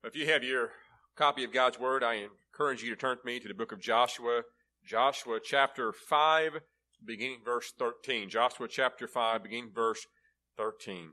If you have your copy of God's Word, I encourage you to turn with me to the book of Joshua, Joshua chapter 5, beginning verse 13. Joshua chapter 5, beginning verse 13.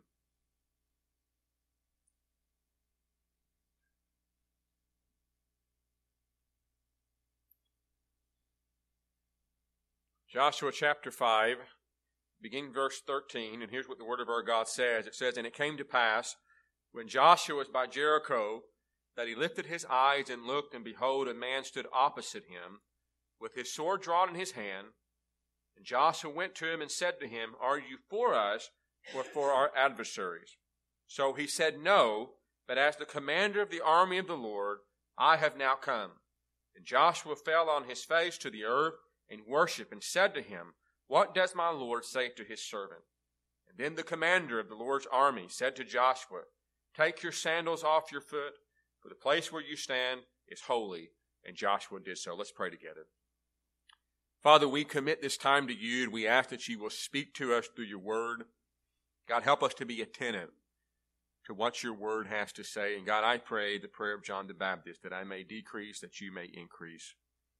Joshua chapter 5, beginning verse 13, and here's what the Word of our God says. It says, "And it came to pass, when Joshua was by Jericho, that he lifted his eyes and looked, and behold, a man stood opposite him, with his sword drawn in his hand. And Joshua went to him and said to him, Are you for us, or for our adversaries? So he said, No, but as the commander of the army of the Lord, I have now come. And Joshua fell on his face to the earth, and worshipped, and said to him, What does my Lord say to his servant? And then the commander of the Lord's army said to Joshua, Take your sandals off your foot, for the place where you stand is holy. And Joshua did so." Let's pray together. Father, we commit this time to you, and we ask that you will speak to us through your word. God, help us to be attentive to what your word has to say. And God, I pray the prayer of John the Baptist, that I may decrease, that you may increase.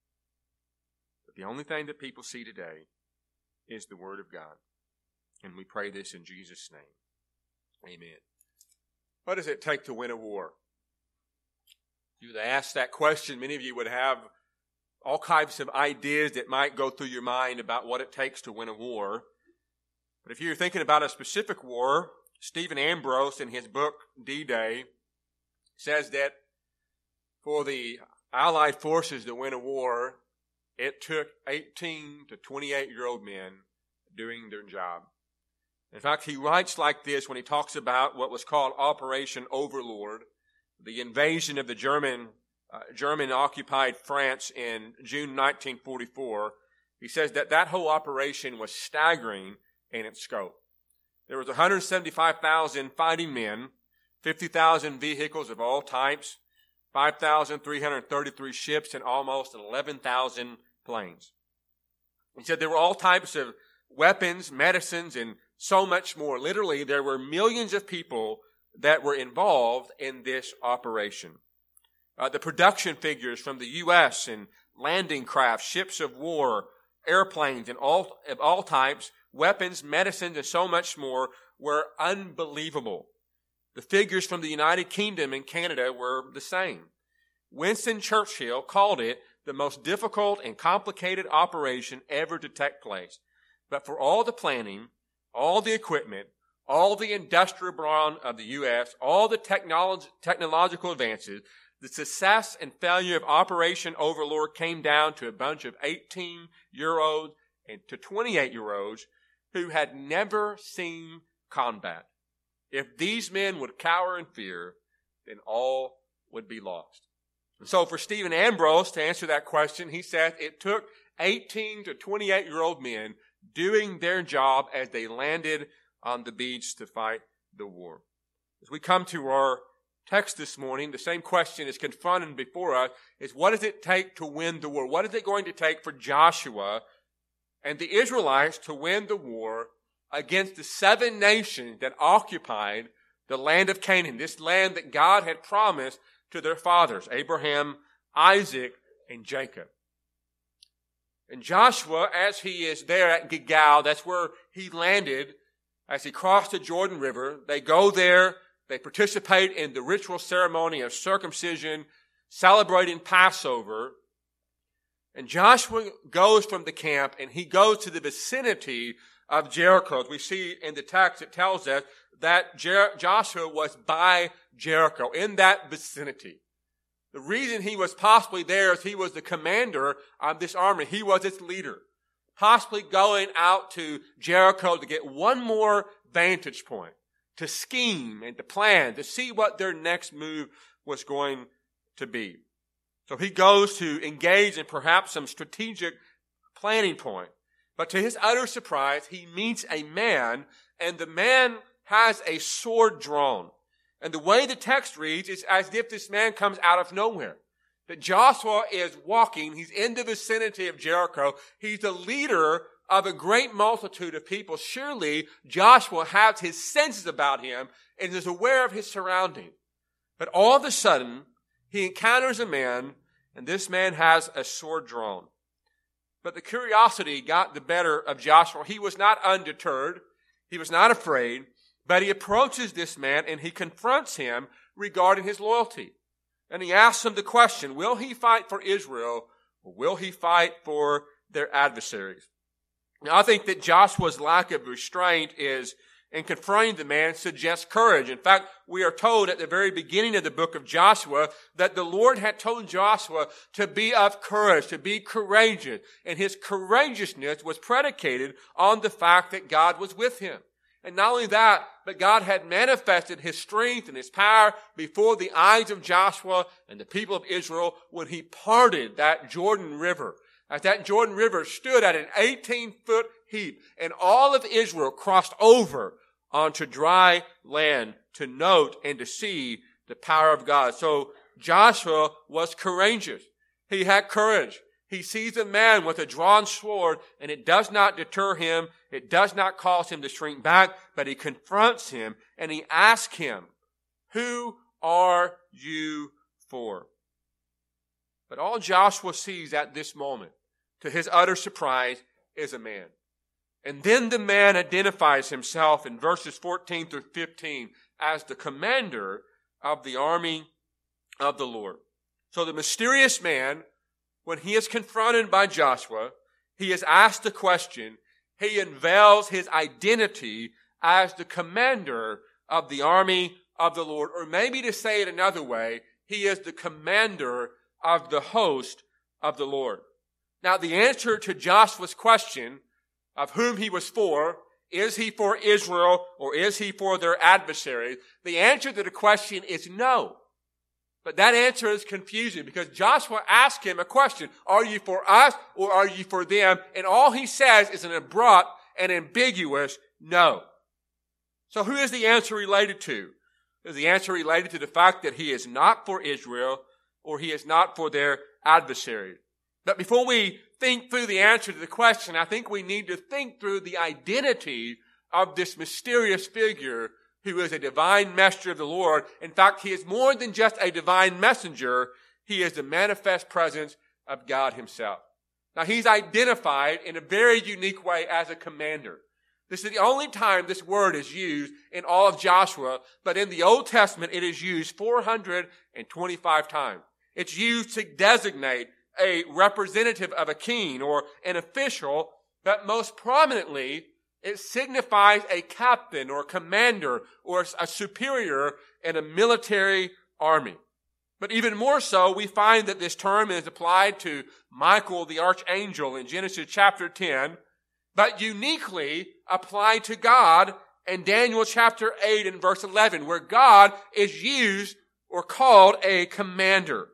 But the only thing that people see today is the word of God. And we pray this in Jesus' name. Amen. What does it take to win a war? If you would ask that question, many of you would have all kinds of ideas that might go through your mind about what it takes to win a war. But if you're thinking about a specific war, Stephen Ambrose in his book D-Day says that for the Allied forces to win a war, it took 18 to 28-year-old men doing their job. In fact, he writes like this when he talks about what was called Operation Overlord, the invasion of the German-occupied France in June 1944. He says that whole operation was staggering in its scope. There was 175,000 fighting men, 50,000 vehicles of all types, 5,333 ships, and almost 11,000 planes. He said there were all types of weapons, medicines, and so much more. Literally, there were millions of people that were involved in this operation. The production figures from the U.S. and landing craft, ships of war, airplanes, and of all types, weapons, medicines, and so much more were unbelievable. The figures from the United Kingdom and Canada were the same. Winston Churchill called it the most difficult and complicated operation ever to take place. But for all the planning, all the equipment, all the industrial brawn of the U.S., all the technological advances, the success and failure of Operation Overlord came down to a bunch of 18-year-olds and to 28-year-olds who had never seen combat. If these men would cower in fear, then all would be lost. And so for Stephen Ambrose to answer that question, he says it took 18 to 28-year-old men doing their job as they landed on the beach to fight the war. As we come to our text this morning, the same question is confronted before us, is what does it take to win the war? What is it going to take for Joshua and the Israelites to win the war against the 7 nations that occupied the land of Canaan, this land that God had promised to their fathers, Abraham, Isaac, and Jacob? And Joshua, as he is there at Gilgal, that's where he landed, as he crossed the Jordan River, they go there, they participate in the ritual ceremony of circumcision, celebrating Passover. And Joshua goes from the camp and he goes to the vicinity of Jericho. As we see in the text, it tells us that Joshua was by Jericho, in that vicinity. The reason he was possibly there is he was the commander of this army. He was its leader. Possibly going out to Jericho to get one more vantage point, to scheme and to plan, to see what their next move was going to be. So he goes to engage in perhaps some strategic planning point. But to his utter surprise, he meets a man, and the man has a sword drawn. And the way the text reads is as if this man comes out of nowhere. That Joshua is walking, he's in the vicinity of Jericho, he's the leader of a great multitude of people. Surely Joshua has his senses about him and is aware of his surroundings. But all of a sudden, he encounters a man, and this man has a sword drawn. But the curiosity got the better of Joshua. He was not undeterred. He was not afraid. But he approaches this man, and he confronts him regarding his loyalty. And he asks him the question, will he fight for Israel, or will he fight for their adversaries? Now, I think that Joshua's lack of restraint in confronting the man suggests courage. In fact, we are told at the very beginning of the book of Joshua that the Lord had told Joshua to be of courage, to be courageous. And his courageousness was predicated on the fact that God was with him. And not only that, but God had manifested his strength and his power before the eyes of Joshua and the people of Israel when he parted that Jordan River. As that Jordan River stood at an 18-foot heap, and all of Israel crossed over onto dry land to note and to see the power of God. So Joshua was courageous. He had courage. He sees a man with a drawn sword, and it does not deter him. It does not cause him to shrink back, but he confronts him, and he asks him, "Who are you for?" But all Joshua sees at this moment, to his utter surprise, is a man. And then the man identifies himself in verses 14 through 15 as the commander of the army of the Lord. So the mysterious man, when he is confronted by Joshua, he is asked a question. He unveils his identity as the commander of the army of the Lord. Or maybe to say it another way, he is the commander of the host of the Lord. Now, the answer to Joshua's question of whom he was for, is he for Israel or is he for their adversaries? The answer to the question is no. But that answer is confusing because Joshua asked him a question. Are you for us or are you for them? And all he says is an abrupt and ambiguous no. So who is the answer related to? Is the answer related to the fact that he is not for Israel or he is not for their adversaries? But before we think through the answer to the question, I think we need to think through the identity of this mysterious figure who is a divine messenger of the Lord. In fact, he is more than just a divine messenger. He is the manifest presence of God himself. Now, he's identified in a very unique way as a commander. This is the only time this word is used in all of Joshua, but in the Old Testament, it is used 425 times. It's used to designate a representative of a king or an official, but most prominently, it signifies a captain or commander or a superior in a military army. But even more so, we find that this term is applied to Michael the archangel in Genesis chapter 10, but uniquely applied to God in Daniel chapter 8 and verse 11, where God is used or called a commander.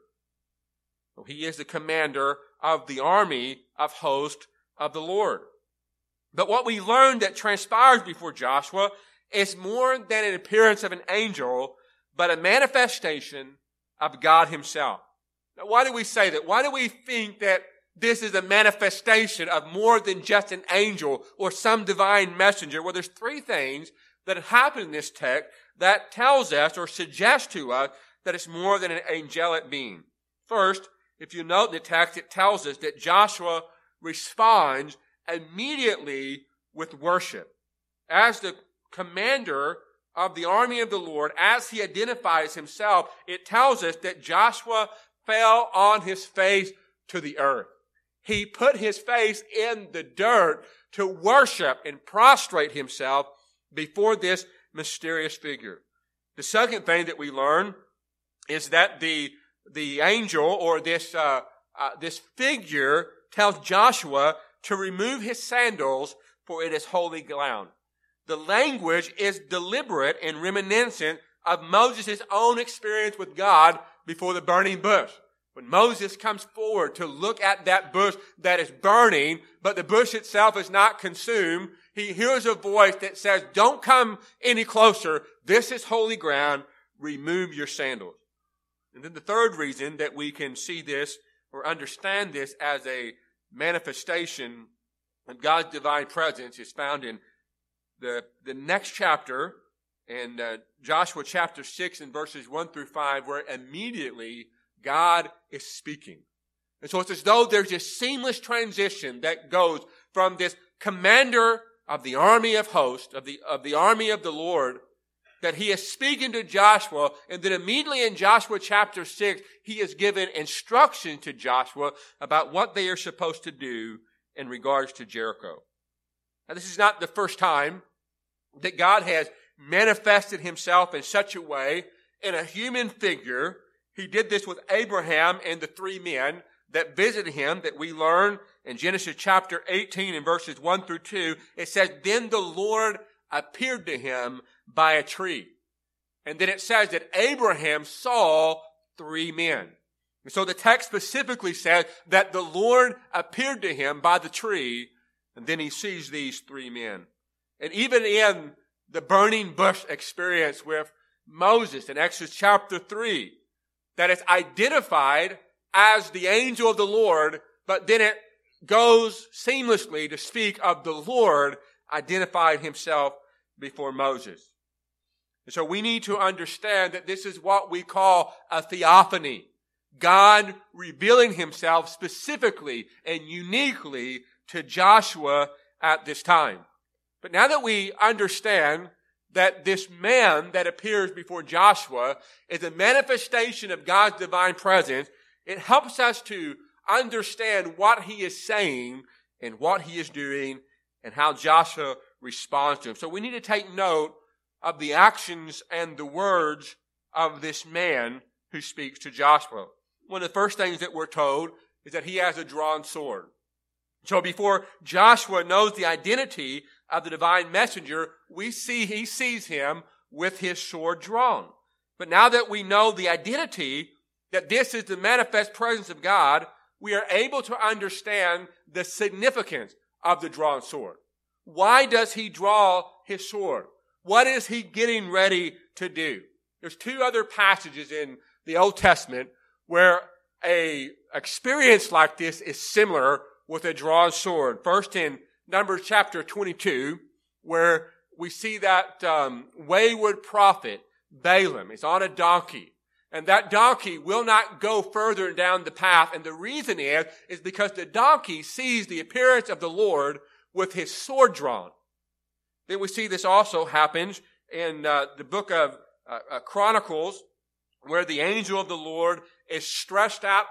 He is the commander of the army of hosts of the Lord. But what we learned that transpires before Joshua is more than an appearance of an angel, but a manifestation of God himself. Now, why do we say that? Why do we think that this is a manifestation of more than just an angel or some divine messenger? Well, there's three things that happen in this text that tells us or suggests to us that it's more than an angelic being. First, if you note in the text, it tells us that Joshua responds immediately with worship. As the commander of the army of the Lord, as he identifies himself, it tells us that Joshua fell on his face to the earth. He put his face in the dirt to worship and prostrate himself before this mysterious figure. The second thing that we learn is that the angel or this figure tells Joshua to remove his sandals, for it is holy ground. The language is deliberate and reminiscent of Moses' own experience with God before the burning bush. When Moses comes forward to look at that bush that is burning, but the bush itself is not consumed, he hears a voice that says, "Don't come any closer. This is holy ground. Remove your sandals." And then the third reason that we can see this or understand this as a manifestation of God's divine presence is found in the next chapter in Joshua chapter 6 and verses 1 through 5, where immediately God is speaking. And so it's as though there's a seamless transition that goes from this commander of the army of hosts, of the army of the Lord, that he is speaking to Joshua, and then immediately in Joshua chapter 6, he is given instruction to Joshua about what they are supposed to do in regards to Jericho. Now, this is not the first time that God has manifested himself in such a way in a human figure. He did this with Abraham and the three men that visited him, that we learn in Genesis chapter 18 and verses 1 through 2. It says, then the Lord appeared to him by a tree. And then it says that Abraham saw three men. And so the text specifically says that the Lord appeared to him by the tree, and then he sees these three men. And even in the burning bush experience with Moses in Exodus chapter 3, that is identified as the angel of the Lord, but then it goes seamlessly to speak of the Lord identifying himself before Moses. And so we need to understand that this is what we call a theophany. God revealing himself specifically and uniquely to Joshua at this time. But now that we understand that this man that appears before Joshua is a manifestation of God's divine presence, it helps us to understand what he is saying and what he is doing and how Joshua responds to him. So we need to take note of the actions and the words of this man who speaks to Joshua. One of the first things that we're told is that he has a drawn sword. So before Joshua knows the identity of the divine messenger, he sees him with his sword drawn. But now that we know the identity, that this is the manifest presence of God, we are able to understand the significance of the drawn sword. Why does he draw his sword? What is he getting ready to do? There's two other passages in the Old Testament where a experience like this is similar with a drawn sword. First in Numbers chapter 22, where we see that wayward prophet Balaam is on a donkey. And that donkey will not go further down the path. And the reason is because the donkey sees the appearance of the Lord with his sword drawn. Then we see this also happens in the book of Chronicles, where the angel of the Lord is stressed out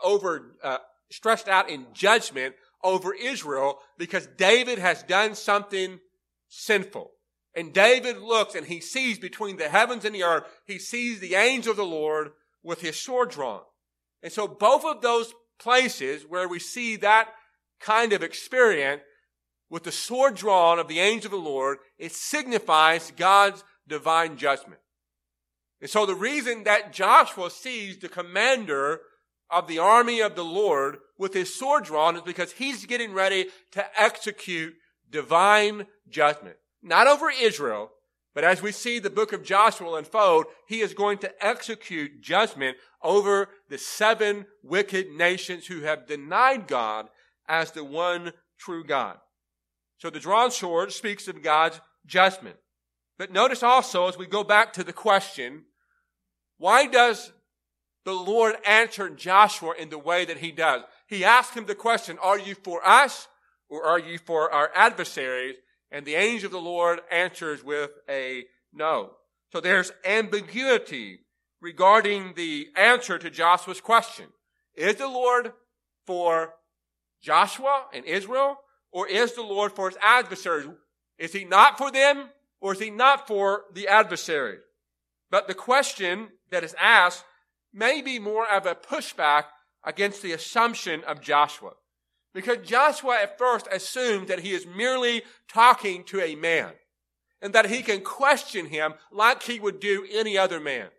in judgment over Israel because David has done something sinful. And David looks and he sees between the heavens and the earth, he sees the angel of the Lord with his sword drawn. And so both of those places where we see that kind of experience with the sword drawn of the angel of the Lord, it signifies God's divine judgment. And so the reason that Joshua sees the commander of the army of the Lord with his sword drawn is because he's getting ready to execute divine judgment. Not over Israel, but as we see the book of Joshua unfold, he is going to execute judgment over the 7 wicked nations who have denied God as the one true God. So the drawn sword speaks of God's judgment. But notice also, as we go back to the question, why does the Lord answer Joshua in the way that he does? He asked him the question, are you for us or are you for our adversaries? And the angel of the Lord answers with a no. So there's ambiguity regarding the answer to Joshua's question. Is the Lord for Joshua and Israel, or is the Lord for his adversaries? Is he not for them, or is he not for the adversaries? But the question that is asked may be more of a pushback against the assumption of Joshua. Because Joshua at first assumes that he is merely talking to a man and that he can question him like he would do any other man.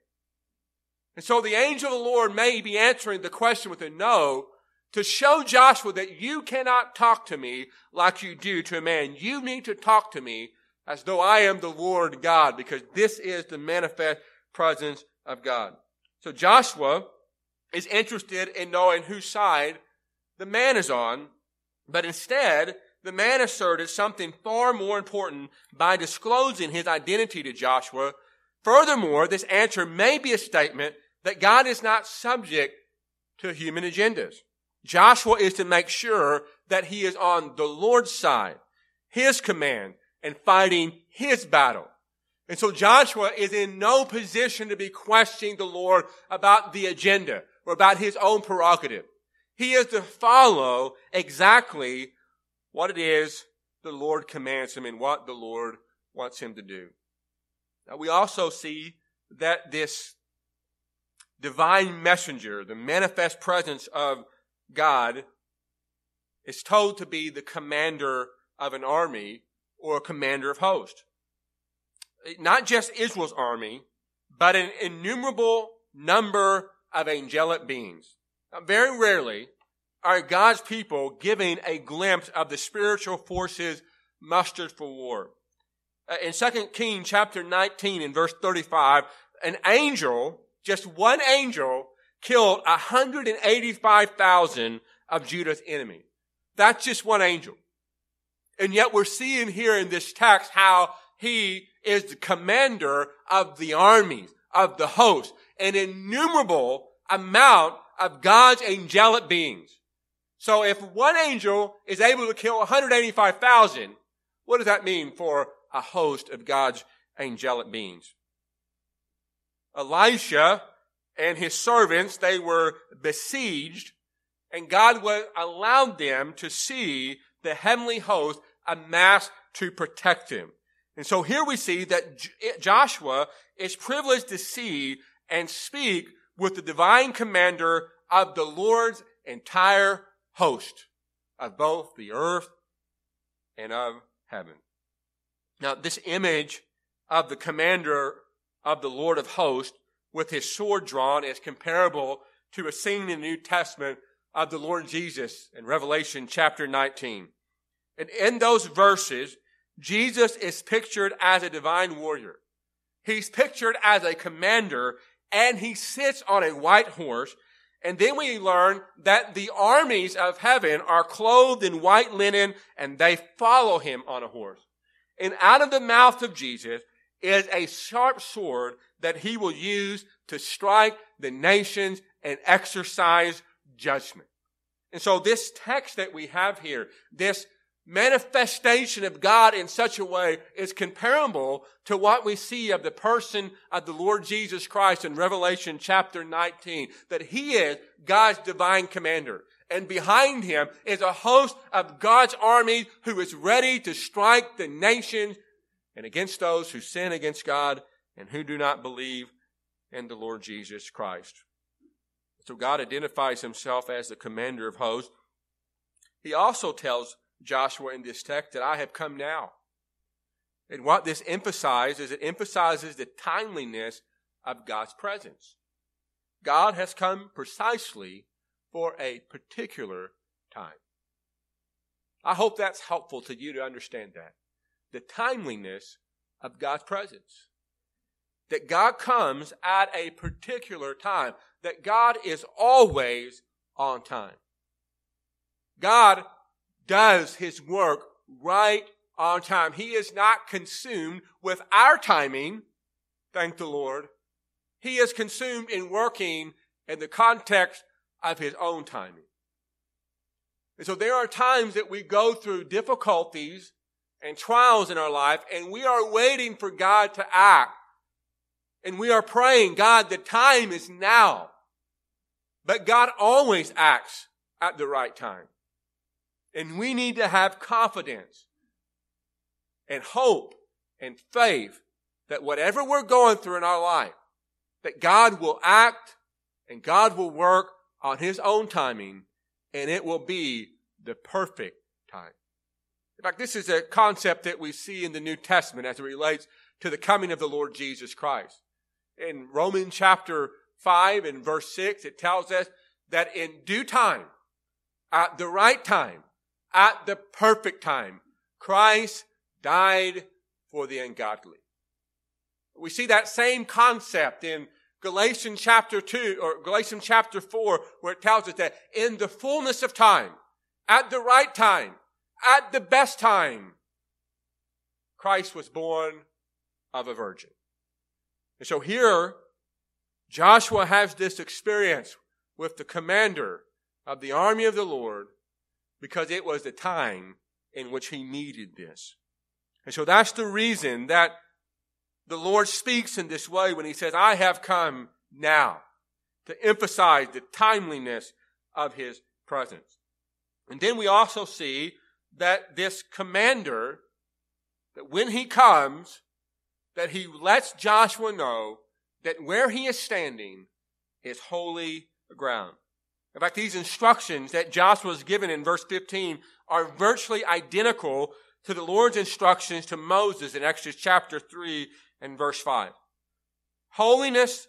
And so the angel of the Lord may be answering the question with a no to show Joshua that you cannot talk to me like you do to a man. You need to talk to me as though I am the Lord God, because this is the manifest presence of God. So Joshua is interested in knowing whose side the man is on, but instead the man asserted something far more important by disclosing his identity to Joshua. Furthermore, this answer may be a statement that God is not subject to human agendas. Joshua is to make sure that he is on the Lord's side, his command, and fighting his battle. And so Joshua is in no position to be questioning the Lord about the agenda or about his own prerogative. He is to follow exactly what it is the Lord commands him and what the Lord wants him to do. Now, we also see that this divine messenger, the manifest presence of God, is told to be the commander of an army or a commander of hosts. Not just Israel's army, but an innumerable number of angelic beings. Now, very rarely are God's people giving a glimpse of the spiritual forces mustered for war. In 2 Kings chapter 19 and verse 35, an angel, just one angel, killed 185,000 of Judah's enemies. That's just one angel. And yet we're seeing here in this text how he is the commander of the armies, of the host, an innumerable amount of God's angelic beings. So if one angel is able to kill 185,000, what does that mean for a host of God's angelic beings? Elisha and his servants, they were besieged, and God allowed them to see the heavenly host amassed to protect him. And so here we see that Joshua is privileged to see and speak with the divine commander of the Lord's entire host of both the earth and of heaven. Now, this image of the commander of the Lord of hosts with his sword drawn is comparable to a scene in the New Testament of the Lord Jesus in Revelation chapter 19. And in those verses, Jesus is pictured as a divine warrior. He's pictured as a commander, and he sits on a white horse. And then we learn that the armies of heaven are clothed in white linen, and they follow him on a horse. And out of the mouth of Jesus is a sharp sword that he will use to strike the nations and exercise judgment. And so this text that we have here, this manifestation of God in such a way is comparable to what we see of the person of the Lord Jesus Christ in Revelation chapter 19, that he is God's divine commander. And behind him is a host of God's army who is ready to strike the nations and against those who sin against God and who do not believe in the Lord Jesus Christ. So God identifies himself as the commander of hosts. He also tells Joshua in this text that I have come now. And what this emphasizes, it emphasizes the timeliness of God's presence. God has come precisely for a particular time. I hope that's helpful to you to understand that. The timeliness of God's presence. That God comes at a particular time. That God is always on time. God does his work right on time. He is not consumed with our timing, thank the Lord. He is consumed in working in the context of his own timing. And so there are times that we go through difficulties and trials in our life, and we are waiting for God to act. And we are praying, God, the time is now. But God always acts at the right time. And we need to have confidence and hope and faith that whatever we're going through in our life, that God will act and God will work on his own timing, and it will be the perfect time. In fact, this is a concept that we see in the New Testament as it relates to the coming of the Lord Jesus Christ. In Romans chapter 5 and verse 6, it tells us that in due time, at the right time, at the perfect time, Christ died for the ungodly. We see that same concept in Galatians chapter 2 or Galatians chapter 4, where it tells us that in the fullness of time, at the right time, at the best time, Christ was born of a virgin. And so here, Joshua has this experience with the commander of the army of the Lord because it was the time in which he needed this. And so that's the reason that the Lord speaks in this way when he says, I have come now, to emphasize the timeliness of his presence. And then we also see that this commander, that when he comes, that he lets Joshua know that where he is standing is holy ground. In fact, these instructions that Joshua is given in verse 15 are virtually identical to the Lord's instructions to Moses in Exodus chapter 3 and verse 5. Holiness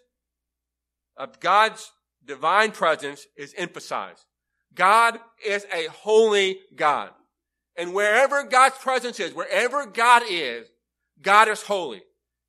of God's divine presence is emphasized. God is a holy God. And wherever God's presence is, wherever God is holy.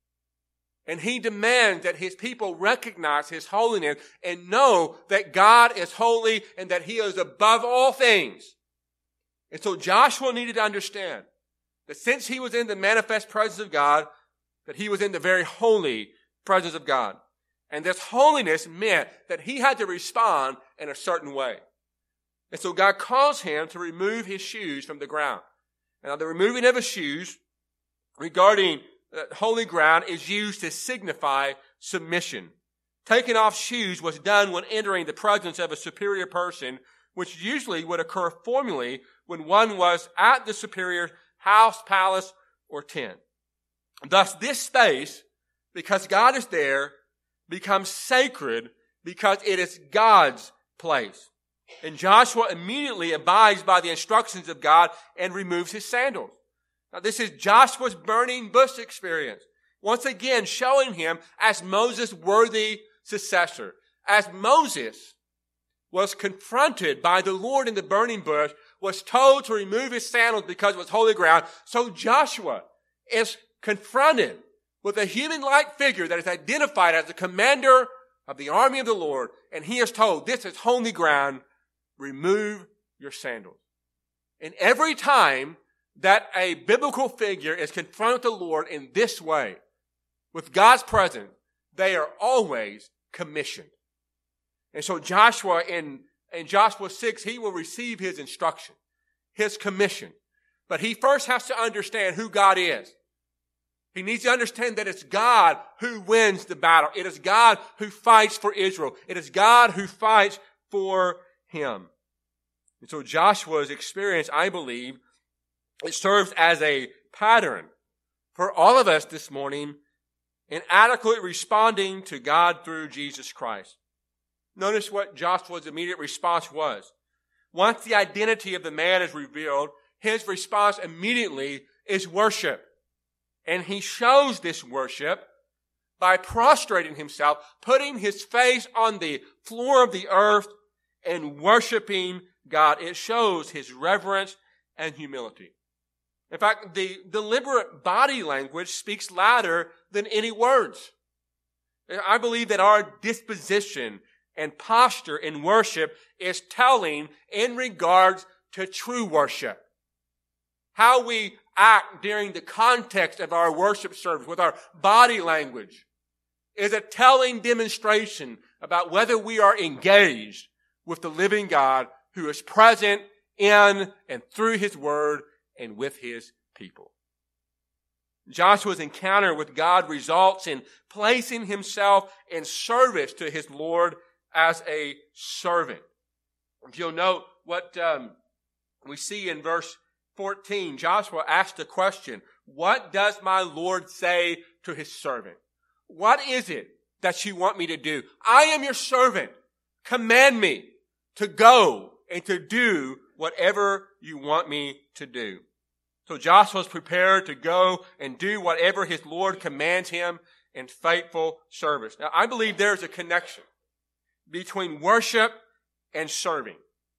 And he demands that his people recognize his holiness and know that God is holy and that he is above all things. And so Joshua needed to understand that since he was in the manifest presence of God, that he was in the very holy presence of God. And this holiness meant that he had to respond in a certain way. And so God calls him to remove his shoes from the ground. Now the removing of his shoes regarding holy ground is used to signify submission. Taking off shoes was done when entering the presence of a superior person, which usually would occur formally when one was at the superior's house, palace, or tent. Thus, this space, because God is there, becomes sacred because it is God's place. And Joshua immediately abides by the instructions of God and removes his sandals. Now, this is Joshua's burning bush experience. Once again, showing him as Moses' worthy successor. As Moses was confronted by the Lord in the burning bush, was told to remove his sandals because it was holy ground, so Joshua is confronted with a human-like figure that is identified as the commander of the army of the Lord, and he is told, this is holy ground, remove your sandals. And every time that a biblical figure is confronted with the Lord in this way, with God's presence, they are always commissioned. And so Joshua, in Joshua 6, he will receive his instruction, his commission. But he first has to understand who God is. He needs to understand that it's God who wins the battle. It is God who fights for Israel. It is God who fights for him. And so Joshua's experience, I believe, it serves as a pattern for all of us this morning in adequately responding to God through Jesus Christ. Notice what Joshua's immediate response was. Once the identity of the man is revealed, his response immediately is worship. And he shows this worship by prostrating himself, putting his face on the floor of the earth and worshiping God. It shows his reverence and humility. In fact, the deliberate body language speaks louder than any words. I believe that our disposition and posture in worship is telling in regards to true worship. How we act during the context of our worship service with our body language is a telling demonstration about whether we are engaged with the living God who is present in and through his word and with his people. Joshua's encounter with God results in placing himself in service to his Lord as a servant. If you'll note what we see in verse 14, Joshua asked the question, what does my Lord say to his servant? What is it that you want me to do? I am your servant. Command me to go and to do whatever you want me to do. So Joshua is prepared to go and do whatever his Lord commands him in faithful service. Now, I believe there's a connection between worship and serving.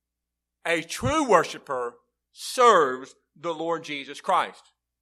A true worshiper serves the Lord Jesus Christ.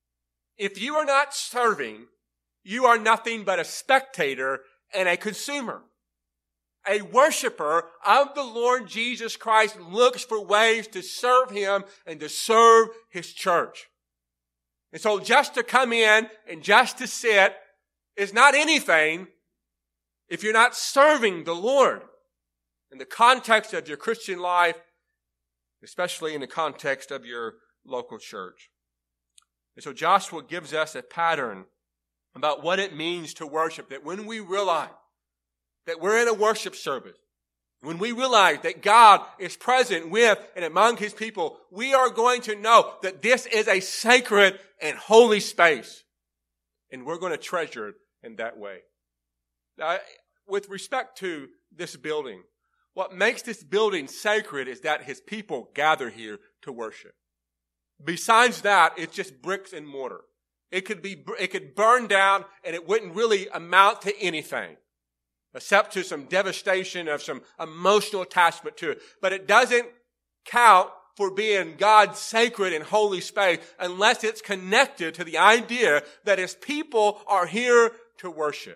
If you are not serving, you are nothing but a spectator and a consumer. A worshiper of the Lord Jesus Christ looks for ways to serve Him and to serve His church. And so just to come in and just to sit is not anything if you're not serving the Lord in the context of your Christian life, especially in the context of your local church. And so Joshua gives us a pattern about what it means to worship, that when we realize that we're in a worship service, when we realize that God is present with and among His people, we are going to know that this is a sacred and holy space. And we're going to treasure it in that way. Now, with respect to this building, what makes this building sacred is that His people gather here to worship. Besides that, it's just bricks and mortar. It could burn down and it wouldn't really amount to anything, except to some devastation of some emotional attachment to it. But it doesn't count for being God's sacred and holy space unless it's connected to the idea that His people are here to worship.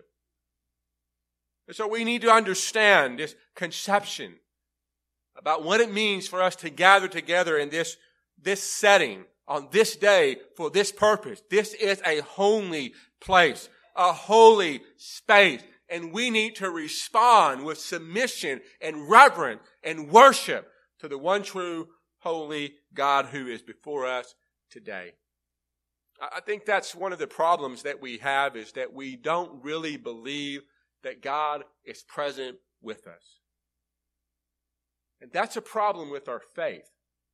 And so we need to understand this conception about what it means for us to gather together in this setting on this day for this purpose. This is a holy place, a holy space. And we need to respond with submission and reverence and worship to the one true holy God who is before us today. I think that's one of the problems that we have, is that we don't really believe that God is present with us. And that's a problem with our faith.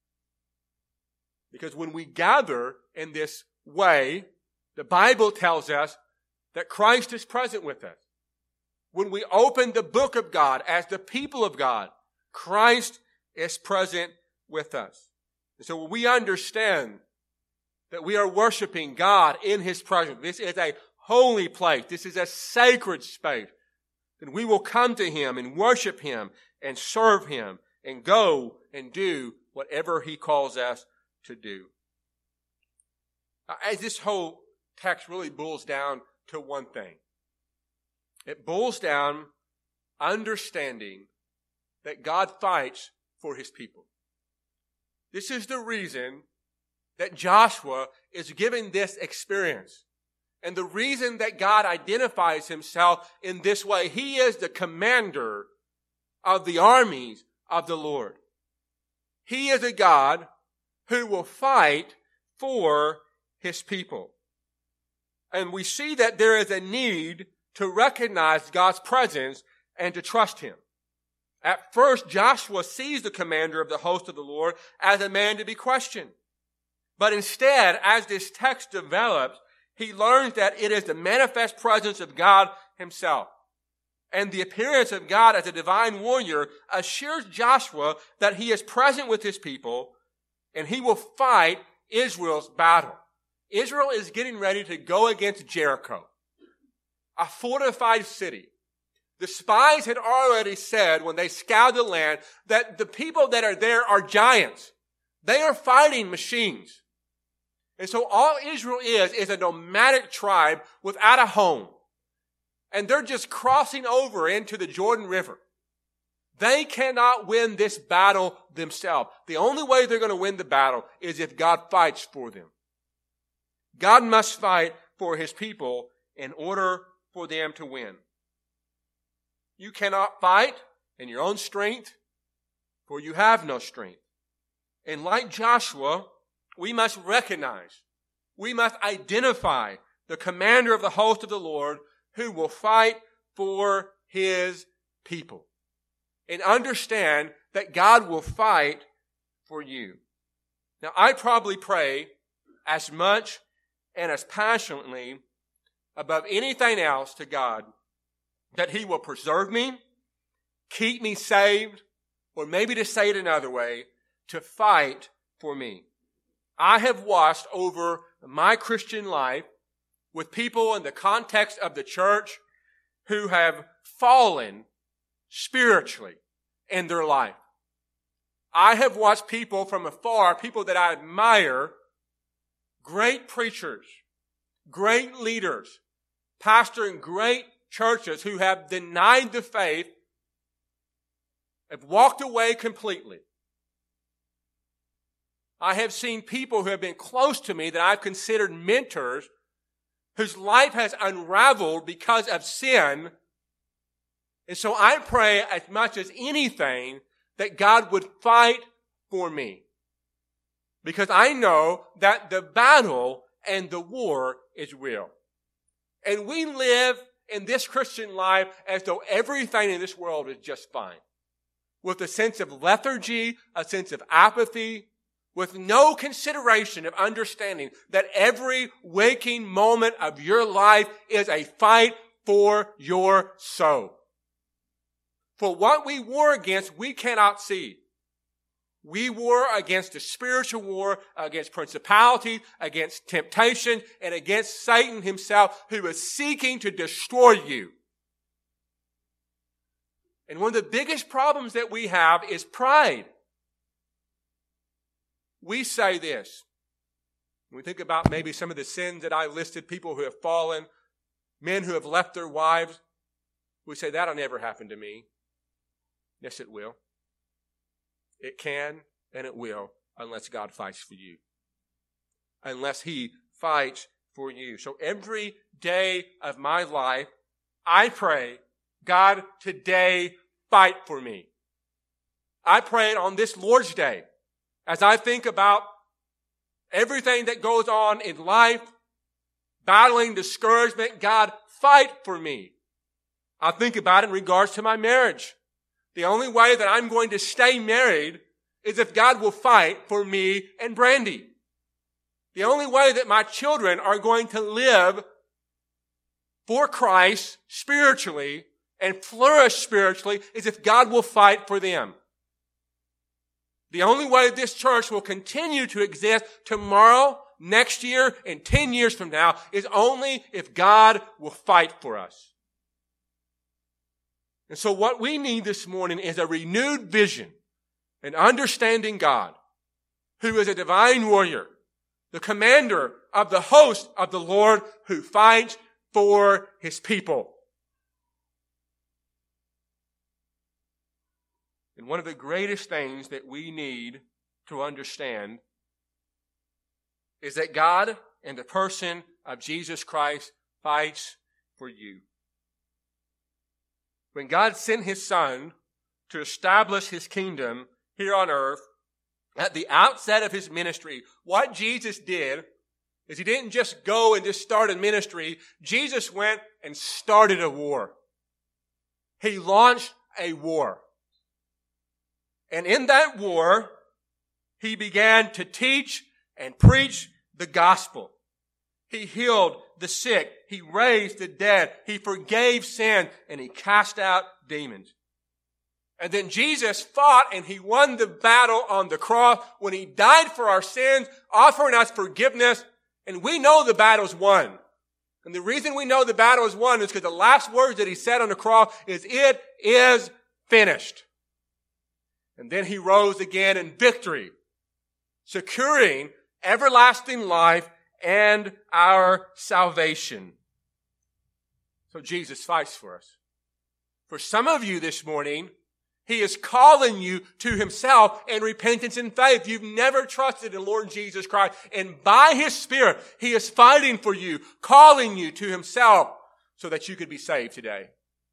Because when we gather in this way, the Bible tells us that Christ is present with us. When we open the book of God as the people of God, Christ is present with us. And so when we understand that we are worshiping God in His presence, this is a holy place, this is a sacred space, then we will come to Him and worship Him and serve Him and go and do whatever He calls us to do. As this whole text really boils down to one thing. It boils down understanding that God fights for His people. This is the reason that Joshua is given this experience. And the reason that God identifies Himself in this way. He is the commander of the armies of the Lord. He is a God who will fight for His people. And we see that there is a need to recognize God's presence and to trust Him. At first, Joshua sees the commander of the host of the Lord as a man to be questioned. But instead, as this text develops, he learns that it is the manifest presence of God Himself. And the appearance of God as a divine warrior assures Joshua that He is present with His people and He will fight Israel's battle. Israel is getting ready to go against Jericho, a fortified city. The spies had already said when they scoured the land that the people that are there are giants. They are fighting machines. And so all Israel is a nomadic tribe without a home. And they're just crossing over into the Jordan River. They cannot win this battle themselves. The only way they're going to win the battle is if God fights for them. God must fight for His people in order for them to win. You cannot fight in your own strength, for you have no strength. And like Joshua, we must recognize, we must identify the commander of the host of the Lord who will fight for His people. And understand that God will fight for you. Now, I probably pray as much and as passionately above anything else to God that He will preserve me, keep me saved, or maybe to say it another way, to fight for me. I have watched over my Christian life with people in the context of the church who have fallen spiritually in their life. I have watched people from afar, people that I admire, great preachers, great leaders, pastoring great churches who have denied the faith have walked away completely. I have seen people who have been close to me that I've considered mentors whose life has unraveled because of sin. And so I pray as much as anything that God would fight for me. Because I know that the battle and the war is real. And we live in this Christian life as though everything in this world is just fine. With a sense of lethargy, a sense of apathy, with no consideration of understanding that every waking moment of your life is a fight for your soul. For what we war against, we cannot see. We war against a spiritual war, against principalities, against temptation, and against Satan himself, who is seeking to destroy you. And one of the biggest problems that we have is pride. We say this. When we think about maybe some of the sins that I listed, people who have fallen, men who have left their wives, we say, that'll never happen to me. Yes, it will. It can and it will, unless God fights for you. Unless He fights for you. So every day of my life, I pray, God, today fight for me. I pray on this Lord's Day, as I think about everything that goes on in life, battling discouragement, God, fight for me. I think about it in regards to my marriage. The only way that I'm going to stay married is if God will fight for me and Brandy. The only way that my children are going to live for Christ spiritually and flourish spiritually is if God will fight for them. The only way this church will continue to exist tomorrow, next year, and 10 years from now is only if God will fight for us. And so what we need this morning is a renewed vision and understanding God, who is a divine warrior, the commander of the host of the Lord, who fights for His people. And one of the greatest things that we need to understand is that God, in the person of Jesus Christ, fights for you. When God sent His Son to establish His kingdom here on earth, at the outset of His ministry, what Jesus did is He didn't just go and just start a ministry. Jesus went and started a war. He launched a war. And in that war, He began to teach and preach the gospel. He healed the sick. He raised the dead. He forgave sin, and He cast out demons. And then Jesus fought and He won the battle on the cross when He died for our sins, offering us forgiveness. And we know the battle's won. And the reason we know the battle is won is because the last words that He said on the cross is, "It is finished." And then He rose again in victory, securing everlasting life and our salvation. So Jesus fights for us. For some of you this morning, He is calling you to Himself in repentance and faith. You've never trusted in Lord Jesus Christ. And by His Spirit, He is fighting for you, calling you to Himself so that you could be saved today.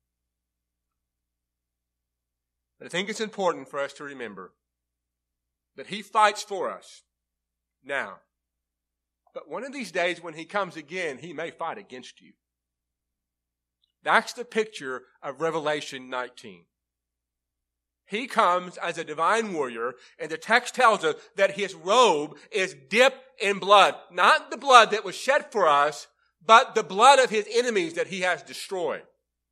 But I think it's important for us to remember that He fights for us now. But one of these days when He comes again, He may fight against you. That's the picture of Revelation 19. He comes as a divine warrior, and the text tells us that His robe is dipped in blood. Not the blood that was shed for us, but the blood of His enemies that He has destroyed.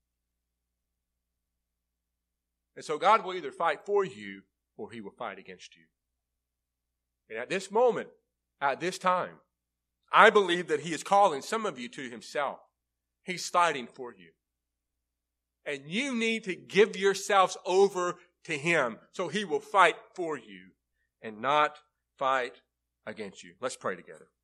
And so God will either fight for you or He will fight against you. And at this moment, at this time, I believe that He is calling some of you to Himself. He's fighting for you. And you need to give yourselves over to Him so He will fight for you and not fight against you. Let's pray together.